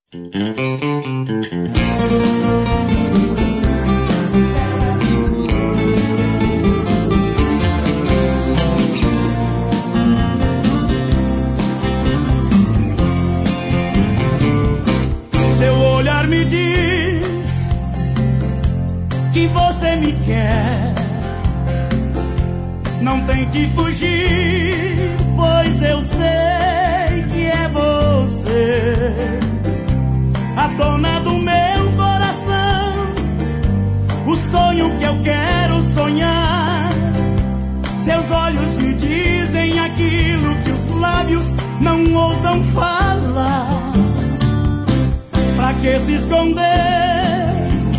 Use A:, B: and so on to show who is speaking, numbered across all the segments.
A: Seu olhar me diz que você me quer. Não tente fugir, pois eu sei que é você, a dona do meu coração, o sonho que eu quero sonhar. Seus olhos me dizem aquilo que os lábios não ousam falar. Pra que se esconder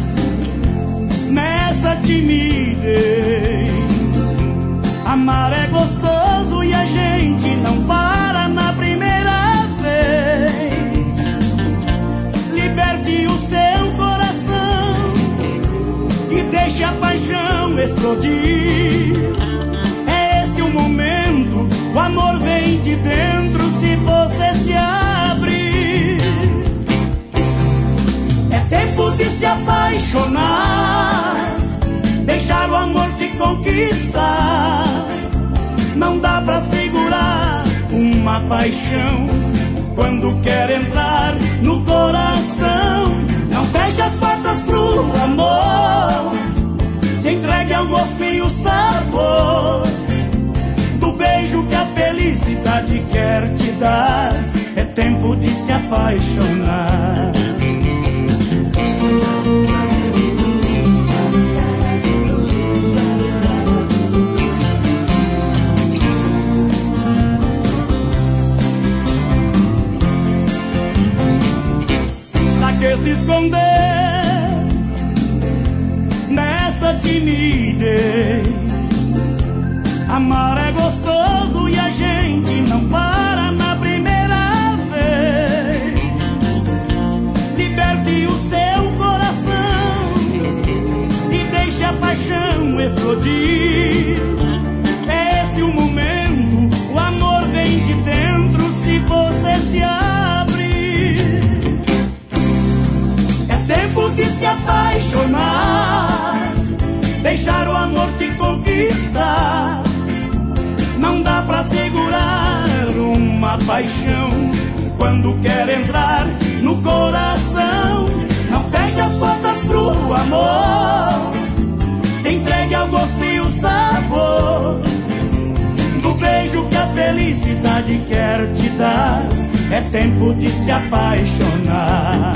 A: nessa timidez? Amar é gostoso e a gente não para na primeira vez. Liberte o seu coração e deixe a paixão explodir. É esse o momento, o amor vem de dentro se você se abrir. É tempo de se apaixonar, deixar o amor te conquistar. Não dá pra segurar uma paixão quando quer entrar no coração. Não feche as portas pro amor, se entregue ao gosto e o sabor do beijo que a felicidade quer te dar. É tempo de se apaixonar. Que se esconder nessa timidez? Amar é gostoso e a gente não para na primeira vez. Liberte o seu coração e deixe a paixão explodir. É esse o momento, o amor vem de dentro se você se abrir. Tempo de se apaixonar, deixar o amor te conquistar. Não dá pra segurar uma paixão quando quer entrar no coração. Não feche as portas pro amor, se entregue ao gosto e o sabor do beijo que a felicidade quer te dar. É tempo de se apaixonar.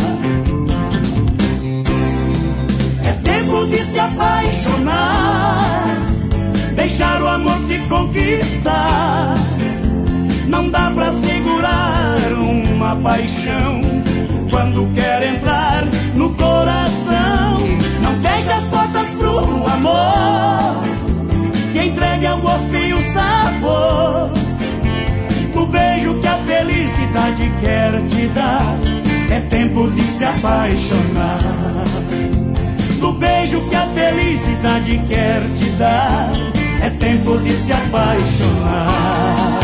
A: Tempo de se apaixonar, deixar o amor te conquistar. Não dá pra segurar uma paixão quando quer entrar no coração. Não feche as portas pro amor, se entregue ao gosto e o sabor do beijo que a felicidade quer te dar. É tempo de se apaixonar. Do beijo que a felicidade quer te dar. É tempo de se apaixonar.